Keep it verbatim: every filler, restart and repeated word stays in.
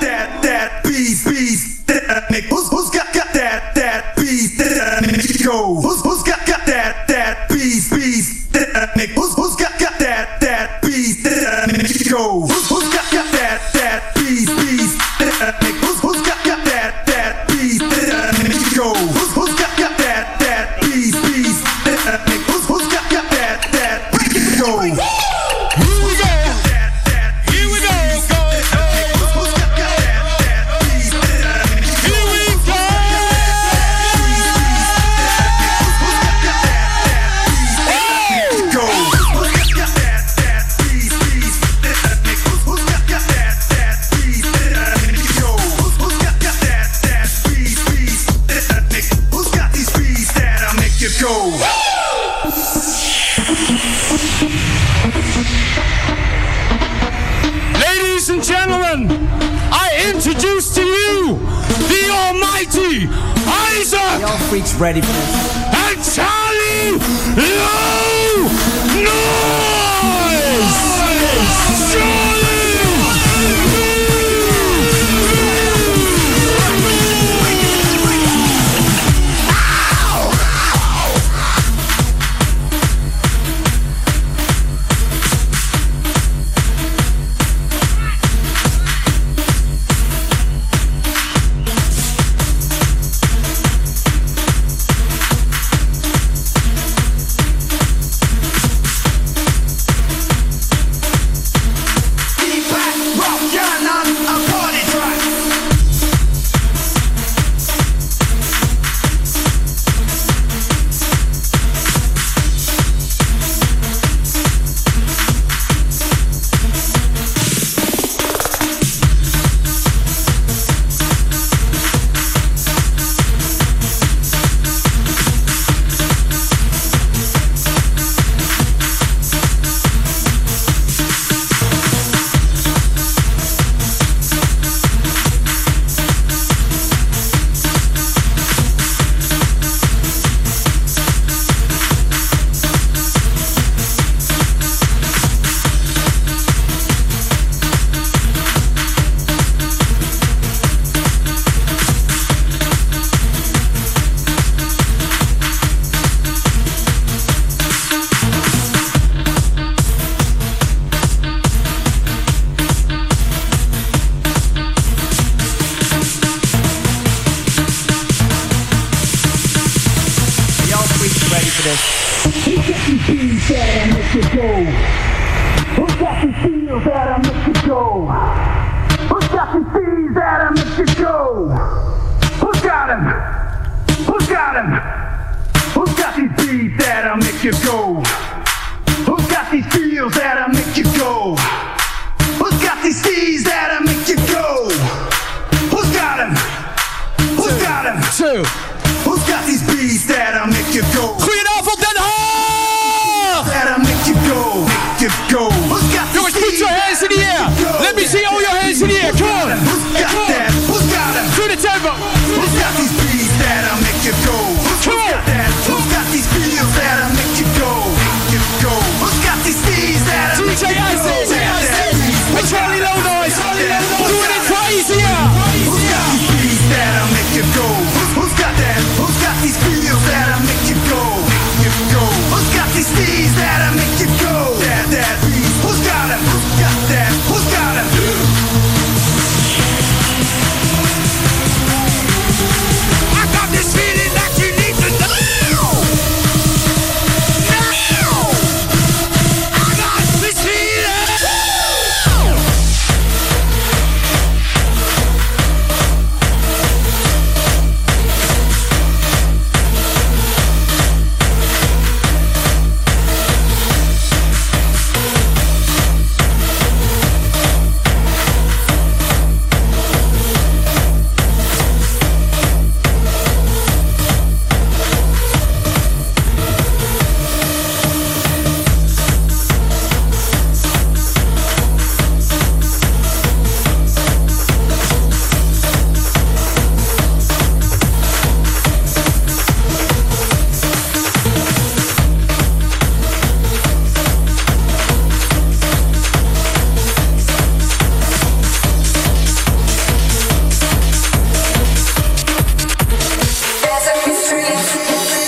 that that beast beast that make who's who's got got that that beast that make go who's who's got got that that beast beast that make who's who's got got that that beast that make go who's who's got got that that beast beast that make who's who's got got that that beast that make go who's who's got got that that beast beast that make who's who's got got that that beast go. Ladies and gentlemen, I introduce to you the almighty Isaac! Y'all freaks ready for this? And Charlie Low Noise! Charlie! Who's got that? Who's